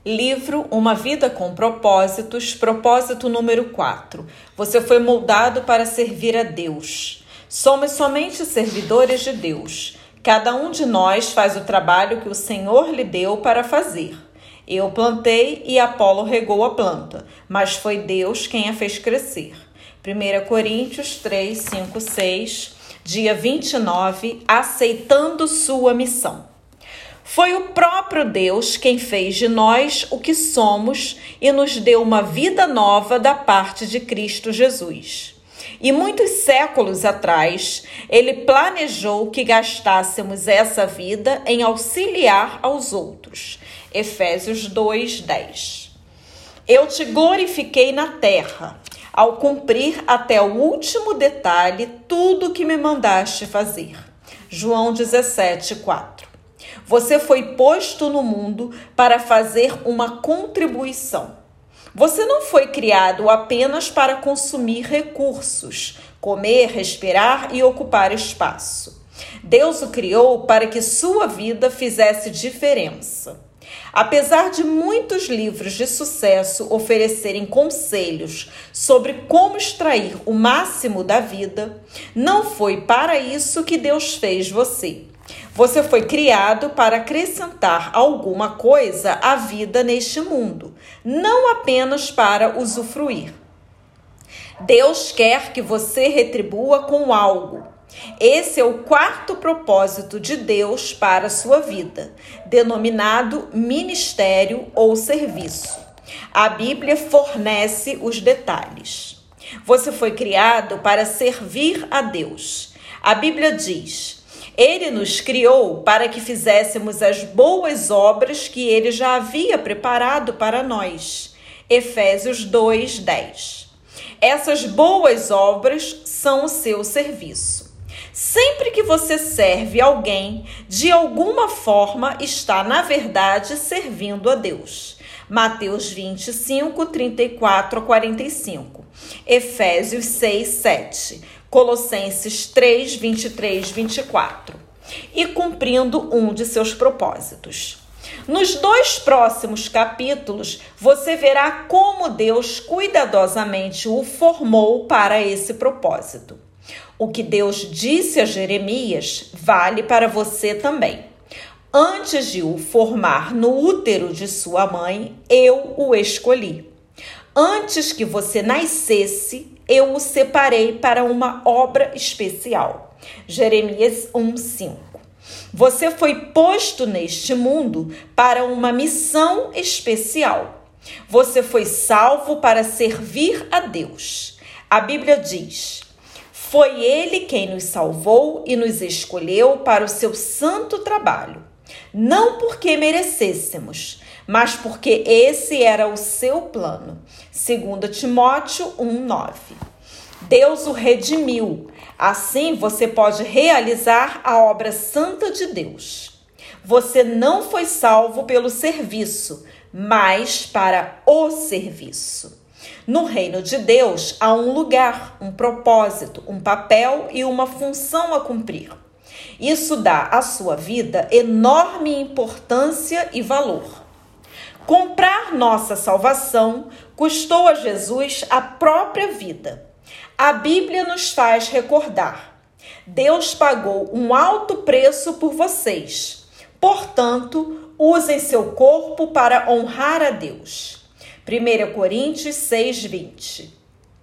Livro Uma Vida com Propósitos, propósito número 4. Você foi moldado para servir a Deus. Somos somente servidores de Deus. Cada um de nós faz o trabalho que o Senhor lhe deu para fazer. Eu plantei e Apolo regou a planta, mas foi Deus quem a fez crescer. 1 Coríntios 3, 5, 6, dia 29, aceitando sua missão. Foi o próprio Deus quem fez de nós o que somos e nos deu uma vida nova da parte de Cristo Jesus. E muitos séculos atrás, Ele planejou que gastássemos essa vida em auxiliar aos outros. Efésios 2, 10. Eu te glorifiquei na terra, ao cumprir até o último detalhe tudo o que me mandaste fazer. João 17, 4. Você foi posto no mundo para fazer uma contribuição. Você não foi criado apenas para consumir recursos, comer, respirar e ocupar espaço. Deus o criou para que sua vida fizesse diferença. Apesar de muitos livros de sucesso oferecerem conselhos sobre como extrair o máximo da vida, não foi para isso que Deus fez você. Você foi criado para acrescentar alguma coisa à vida neste mundo, não apenas para usufruir. Deus quer que você retribua com algo. Esse é o quarto propósito de Deus para a sua vida, denominado ministério ou serviço. A Bíblia fornece os detalhes. Você foi criado para servir a Deus. A Bíblia diz: Ele nos criou para que fizéssemos as boas obras que Ele já havia preparado para nós. Efésios 2, 10. Essas boas obras são o seu serviço. Sempre que você serve alguém, de alguma forma está, na verdade, servindo a Deus. Mateus 25, 34 a 45. Efésios 6, 7. Colossenses 3, 23, 24. E cumprindo um de seus propósitos. Nos 2 próximos capítulos, você verá como Deus cuidadosamente o formou para esse propósito. O que Deus disse a Jeremias vale para você também. Antes de o formar no útero de sua mãe, eu o escolhi. Antes que você nascesse, eu o separei para uma obra especial. Jeremias 1:5. Você foi posto neste mundo para uma missão especial. Você foi salvo para servir a Deus. A Bíblia diz: foi Ele quem nos salvou e nos escolheu para o seu santo trabalho. Não porque merecêssemos, mas porque esse era o seu plano. 2 Timóteo 1:9. Deus o redimiu. Assim você pode realizar a obra santa de Deus. Você não foi salvo pelo serviço, mas para o serviço. No reino de Deus há um lugar, um propósito, um papel e uma função a cumprir. Isso dá à sua vida enorme importância e valor. Comprar nossa salvação custou a Jesus a própria vida. A Bíblia nos faz recordar: Deus pagou um alto preço por vocês. Portanto, usem seu corpo para honrar a Deus. 1 Coríntios 6, 20.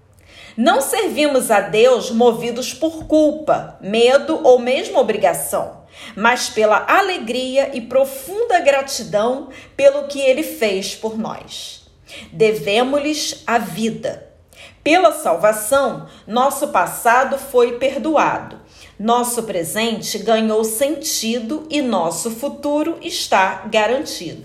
Não servimos a Deus movidos por culpa, medo ou mesmo obrigação, mas pela alegria e profunda gratidão pelo que Ele fez por nós. Devemos-lhes a vida. Pela salvação, nosso passado foi perdoado, nosso presente ganhou sentido e nosso futuro está garantido.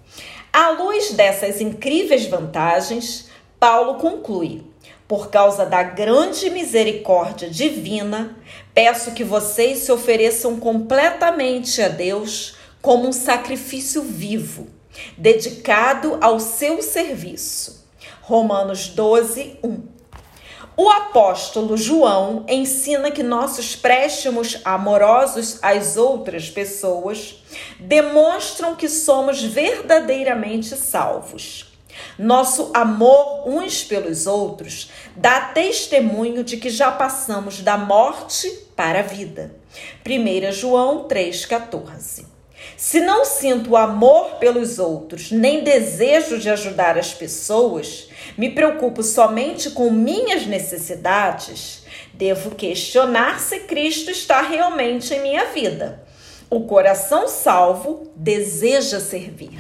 À luz dessas incríveis vantagens, Paulo conclui: por causa da grande misericórdia divina, peço que vocês se ofereçam completamente a Deus como um sacrifício vivo, dedicado ao seu serviço. Romanos 12, 1. O apóstolo João ensina que nossos préstimos amorosos às outras pessoas demonstram que somos verdadeiramente salvos. Nosso amor uns pelos outros dá testemunho de que já passamos da morte para a vida. 1 João 3,14. Se não sinto amor pelos outros, nem desejo de ajudar as pessoas, me preocupo somente com minhas necessidades, devo questionar se Cristo está realmente em minha vida. O coração salvo deseja servir.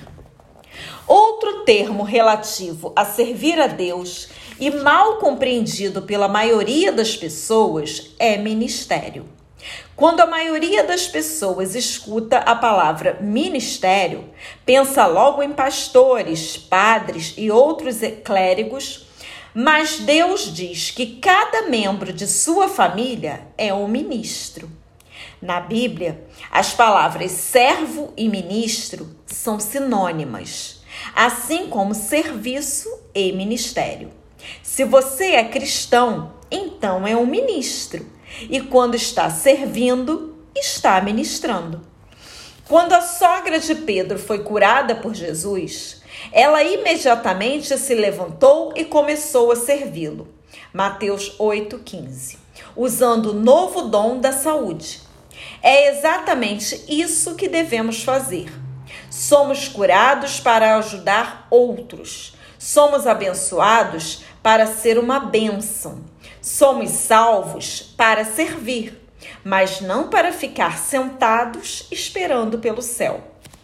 Outro termo relativo a servir a Deus e mal compreendido pela maioria das pessoas é ministério. Quando a maioria das pessoas escuta a palavra ministério, pensa logo em pastores, padres e outros clérigos, mas Deus diz que cada membro de sua família é um ministro. Na Bíblia, as palavras servo e ministro são sinônimas, assim como serviço e ministério. Se você é cristão, então é um ministro. E quando está servindo, está ministrando. Quando a sogra de Pedro foi curada por Jesus, ela imediatamente se levantou e começou a servi-lo. Mateus 8,15. Usando o novo dom da saúde. É exatamente isso que devemos fazer. Somos curados para ajudar outros. Somos abençoados para ser uma bênção. Somos salvos para servir, mas não para ficar sentados esperando pelo céu.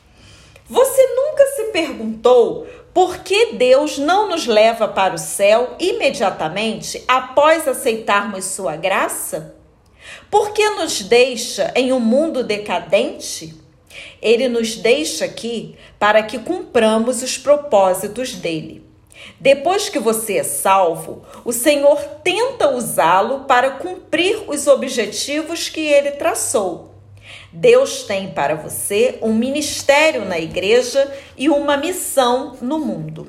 Você nunca se perguntou por que Deus não nos leva para o céu imediatamente após aceitarmos sua graça? Por que nos deixa em um mundo decadente? Ele nos deixa aqui para que cumpramos os propósitos dele. Depois que você é salvo, o Senhor tenta usá-lo para cumprir os objetivos que ele traçou. Deus tem para você um ministério na igreja e uma missão no mundo.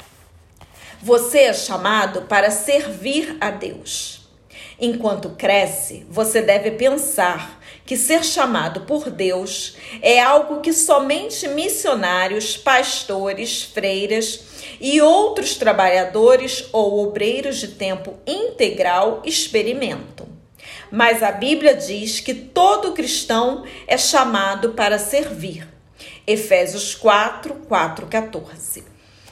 Você é chamado para servir a Deus. Enquanto cresce, você deve pensar que ser chamado por Deus é algo que somente missionários, pastores, freiras e outros trabalhadores ou obreiros de tempo integral experimentam. Mas a Bíblia diz que todo cristão é chamado para servir. Efésios 4, 14.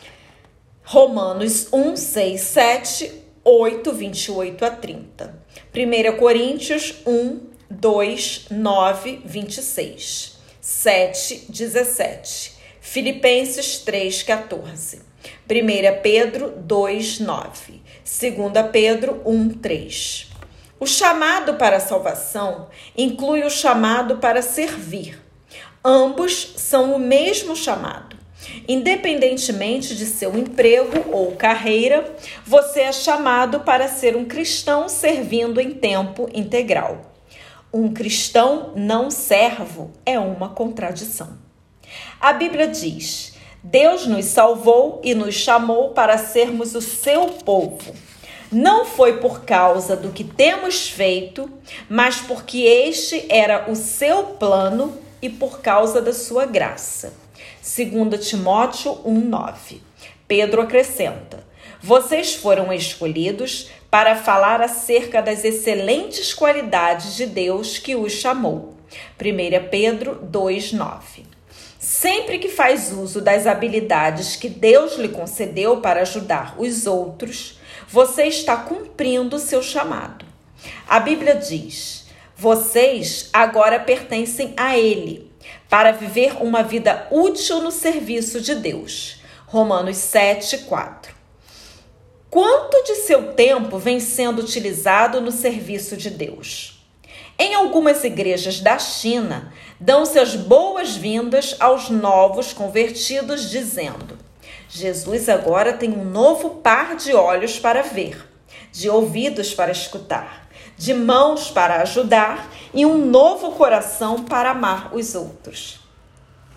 Romanos 1, 6, 7, 8, 28 a 30. 1 Coríntios 1, 2, 9, 26. 7, 17. Filipenses 3, 14. 1 Pedro 2, 9. 2 Pedro 1, 3. O chamado para a salvação inclui o chamado para servir. Ambos são o mesmo chamado. Independentemente de seu emprego ou carreira, você é chamado para ser um cristão servindo em tempo integral. Um cristão não servo é uma contradição. A Bíblia diz: Deus nos salvou e nos chamou para sermos o seu povo. Não foi por causa do que temos feito, mas porque este era o seu plano e por causa da sua graça. 2 Timóteo 1,9. Pedro acrescenta: vocês foram escolhidos para falar acerca das excelentes qualidades de Deus que os chamou. 1 Pedro 2,9. Sempre que faz uso das habilidades que Deus lhe concedeu para ajudar os outros, você está cumprindo o seu chamado. A Bíblia diz: vocês agora pertencem a Ele, para viver uma vida útil no serviço de Deus. Romanos 7, 4. Quanto de seu tempo vem sendo utilizado no serviço de Deus? Em algumas igrejas da China, dão-se as boas-vindas aos novos convertidos, dizendo: Jesus agora tem um novo par de olhos para ver, de ouvidos para escutar, de mãos para ajudar e um novo coração para amar os outros.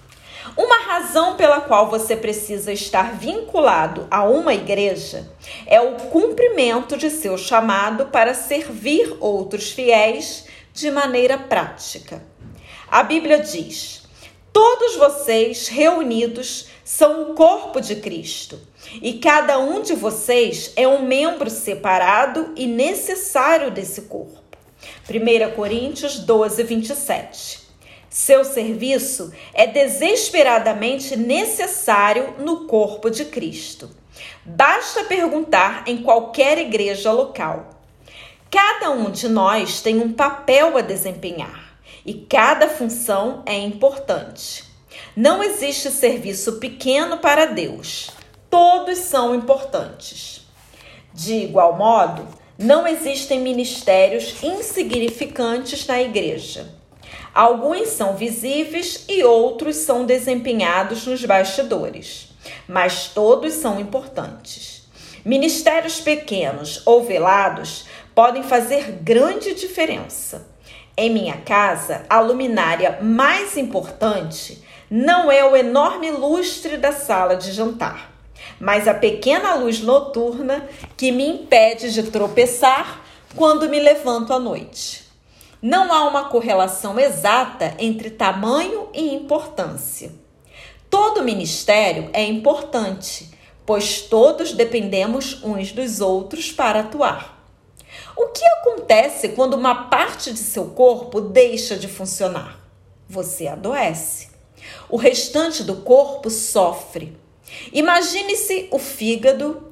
Uma razão pela qual você precisa estar vinculado a uma igreja é o cumprimento de seu chamado para servir outros fiéis de maneira prática. A Bíblia diz: todos vocês reunidos são o corpo de Cristo, e cada um de vocês é um membro separado e necessário desse corpo. 1 Coríntios 12, 27. Seu serviço é desesperadamente necessário no corpo de Cristo. Basta perguntar em qualquer igreja local. Cada um de nós tem um papel a desempenhar e cada função é importante. Não existe serviço pequeno para Deus. Todos são importantes. De igual modo, não existem ministérios insignificantes na igreja. Alguns são visíveis e outros são desempenhados nos bastidores, mas todos são importantes. Ministérios pequenos ou velados podem fazer grande diferença. Em minha casa, a luminária mais importante não é o enorme lustre da sala de jantar, mas a pequena luz noturna que me impede de tropeçar quando me levanto à noite. Não há uma correlação exata entre tamanho e importância. Todo ministério é importante, pois todos dependemos uns dos outros para atuar. O que acontece quando uma parte de seu corpo deixa de funcionar? Você adoece. O restante do corpo sofre. Imagine se o fígado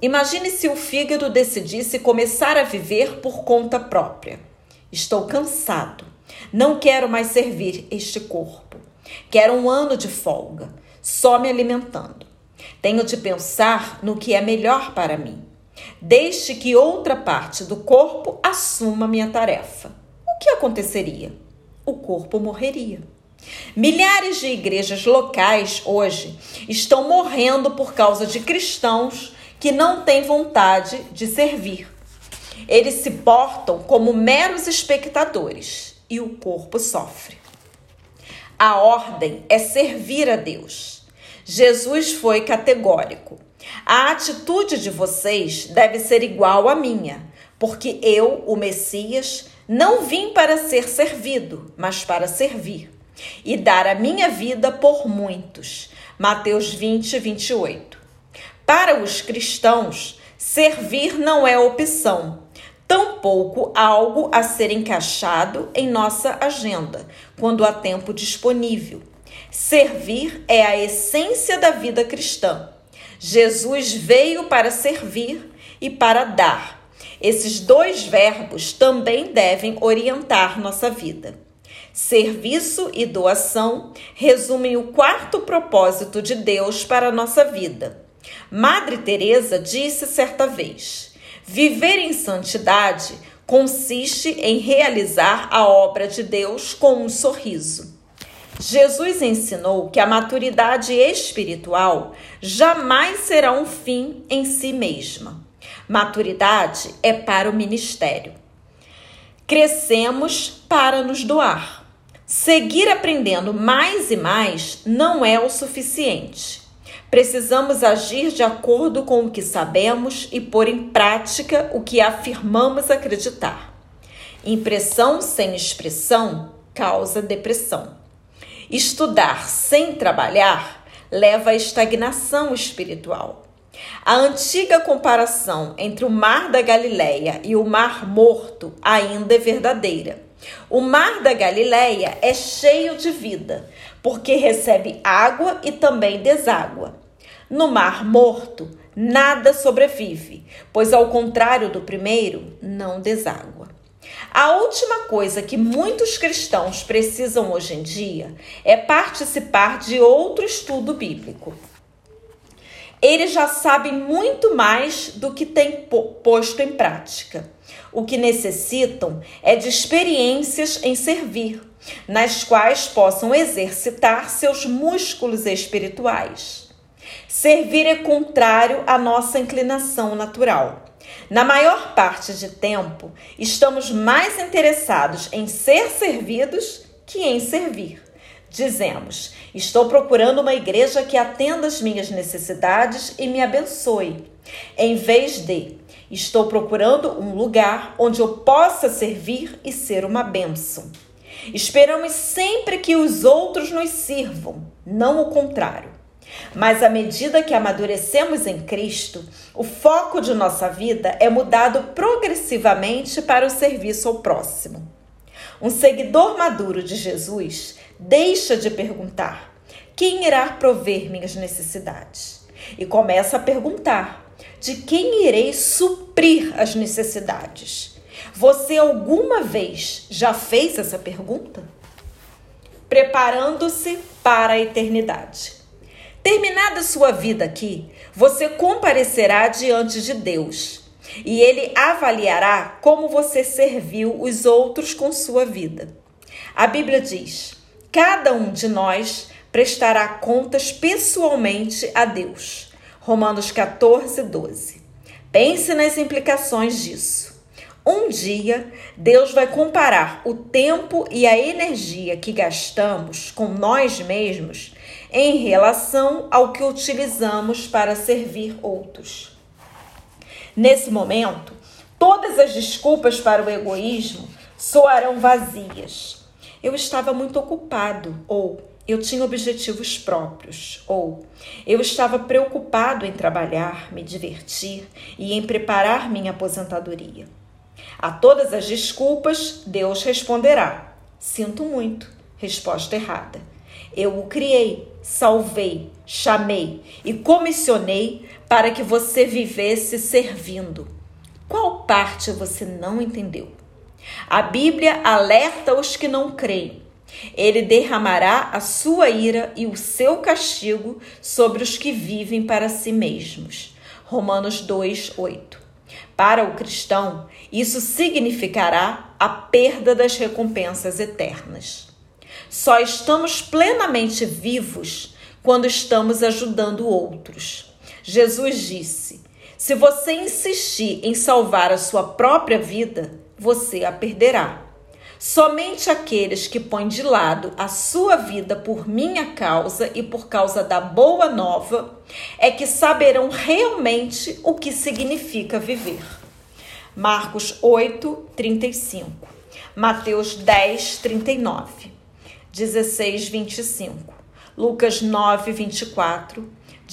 decidisse começar a viver por conta própria. Estou cansado. Não quero mais servir este corpo. Quero um ano de folga, só me alimentando. Tenho de pensar no que é melhor para mim. Deixe que outra parte do corpo assuma minha tarefa. O que aconteceria? O corpo morreria. Milhares de igrejas locais hoje estão morrendo por causa de cristãos que não têm vontade de servir. Eles se portam como meros espectadores e o corpo sofre. A ordem é servir a Deus. Jesus foi categórico. A atitude de vocês deve ser igual à minha, porque eu, o Messias, não vim para ser servido, mas para servir e dar a minha vida por muitos. Mateus 20, 28. Para os cristãos, servir não é opção, tampouco algo a ser encaixado em nossa agenda, quando há tempo disponível. Servir é a essência da vida cristã. Jesus veio para servir e para dar. Esses dois verbos também devem orientar nossa vida. Serviço e doação resumem o quarto propósito de Deus para a nossa vida. Madre Teresa disse certa vez: viver em santidade consiste em realizar a obra de Deus com um sorriso. Jesus ensinou que a maturidade espiritual jamais será um fim em si mesma. Maturidade é para o ministério. Crescemos para nos doar. Seguir aprendendo mais e mais não é o suficiente. Precisamos agir de acordo com o que sabemos e pôr em prática o que afirmamos acreditar. Impressão sem expressão causa depressão. Estudar sem trabalhar leva à estagnação espiritual. A antiga comparação entre o Mar da Galileia e o Mar Morto ainda é verdadeira. O Mar da Galileia é cheio de vida, porque recebe água e também deságua. No Mar Morto, nada sobrevive, pois ao contrário do primeiro, não deságua. A última coisa que muitos cristãos precisam hoje em dia é participar de outro estudo bíblico. Eles já sabem muito mais do que têm posto em prática. O que necessitam é de experiências em servir, nas quais possam exercitar seus músculos espirituais. Servir é contrário à nossa inclinação natural. Na maior parte de tempo, estamos mais interessados em ser servidos que em servir. dizemos: estou procurando uma igreja que atenda às minhas necessidades e me abençoe, em vez de: estou procurando um lugar onde eu possa servir e ser uma bênção. Esperamos sempre que os outros nos sirvam, não o contrário. Mas à medida que amadurecemos em Cristo, o foco de nossa vida é mudado progressivamente para o serviço ao próximo. Um seguidor maduro de Jesus deixa de perguntar: quem irá prover minhas necessidades? E começa a perguntar: de quem irei suprir as necessidades? Você alguma vez já fez essa pergunta? Preparando-se para a eternidade. Terminada sua vida aqui, você comparecerá diante de Deus e Ele avaliará como você serviu os outros com sua vida. A Bíblia diz: cada um de nós prestará contas pessoalmente a Deus. Romanos 14, 12. Pense nas implicações disso. Um dia, Deus vai comparar o tempo e a energia que gastamos com nós mesmos em relação ao que utilizamos para servir outros. Nesse momento, todas as desculpas para o egoísmo soarão vazias. Eu estava muito ocupado, ou eu tinha objetivos próprios, ou eu estava preocupado em trabalhar, me divertir e em preparar minha aposentadoria. A todas as desculpas, Deus responderá: sinto muito, resposta errada. Eu o criei, salvei, chamei e comissionei para que você vivesse servindo. Qual parte você não entendeu? A Bíblia alerta os que não creem. Ele derramará a sua ira e o seu castigo sobre os que vivem para si mesmos. Romanos 2, 8. Para o cristão, isso significará a perda das recompensas eternas. Só estamos plenamente vivos quando estamos ajudando outros. Jesus disse: se você insistir em salvar a sua própria vida, você a perderá. Somente aqueles que põem de lado a sua vida por minha causa e por causa da boa nova é que saberão realmente o que significa viver. Marcos 8, 35. Mateus 10, 39. 16, 25. Lucas 9, 24.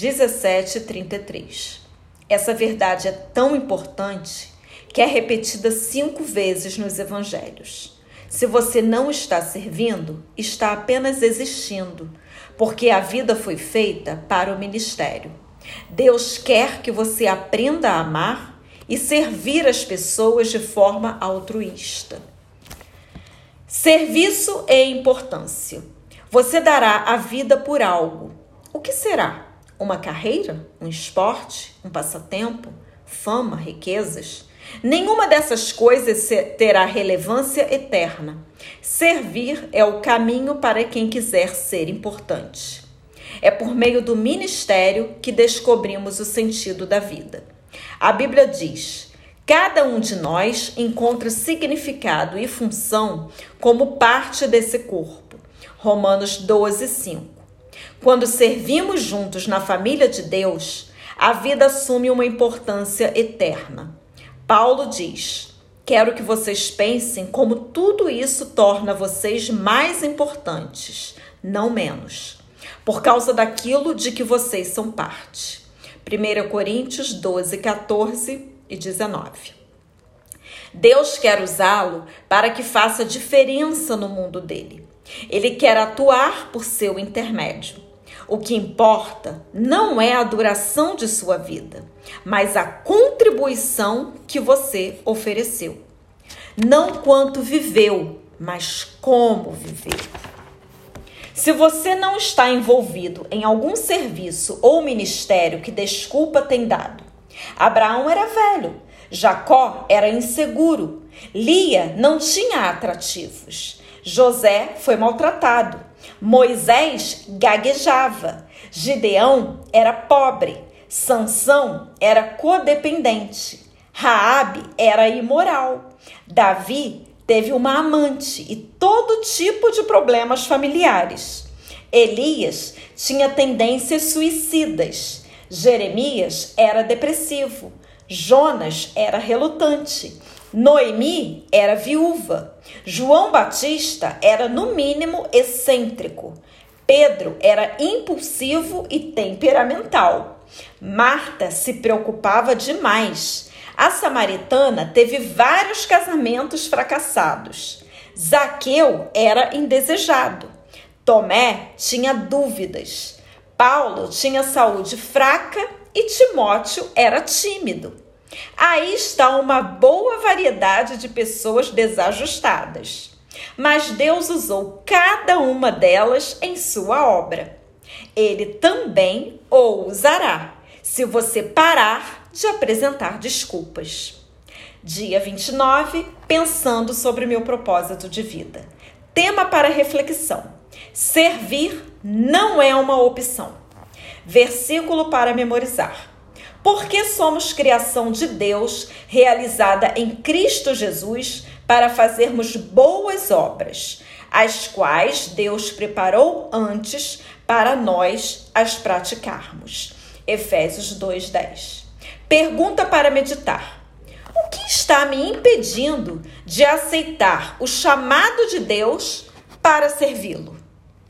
17, 33. Essa verdade é tão importante que é repetida 5 vezes nos evangelhos. Se você não está servindo, está apenas existindo, porque a vida foi feita para o ministério. Deus quer que você aprenda a amar e servir as pessoas de forma altruísta. Serviço e importância. Você dará a vida por algo. O que será? Uma carreira? Um esporte? Um passatempo? Fama? Riquezas? Nenhuma dessas coisas terá relevância eterna. Servir é o caminho para quem quiser ser importante. É por meio do ministério que descobrimos o sentido da vida. A Bíblia diz: cada um de nós encontra significado e função como parte desse corpo. Romanos 12, 5. Quando servimos juntos na família de Deus, a vida assume uma importância eterna. Paulo diz: quero que vocês pensem como tudo isso torna vocês mais importantes, não menos, por causa daquilo de que vocês são parte. 1 Coríntios 12, 14 e 19. Deus quer usá-lo para que faça diferença no mundo dele. Ele quer atuar por seu intermédio. O que importa não é a duração de sua vida, mas a contribuição que você ofereceu. Não quanto viveu, mas como viveu. Se você não está envolvido em algum serviço ou ministério, que desculpa tem dado? Abraão era velho, Jacó era inseguro, Lia não tinha atrativos, José foi maltratado, Moisés gaguejava, Gideão era pobre, Sansão era codependente, Raabe era imoral, Davi teve uma amante e todo tipo de problemas familiares. Elias tinha tendências suicidas. Jeremias era depressivo. Jonas era relutante. Noemi era viúva. João Batista era, no mínimo, excêntrico. Pedro era impulsivo e temperamental. Marta se preocupava demais. A samaritana teve vários casamentos fracassados. Zaqueu era indesejado. Tomé tinha dúvidas. Paulo tinha saúde fraca e Timóteo era tímido. Aí está uma boa variedade de pessoas desajustadas. Mas Deus usou cada uma delas em sua obra. Ele também o usará, se você parar de apresentar desculpas. Dia 29, pensando sobre o meu propósito de vida. Tema para reflexão: servir não é uma opção. Versículo para memorizar. Porque somos criação de Deus, realizada em Cristo Jesus, para fazermos boas obras, as quais Deus preparou antes para nós as praticarmos. Efésios 2:10. Pergunta para meditar: o que está me impedindo de aceitar o chamado de Deus para servi-lo?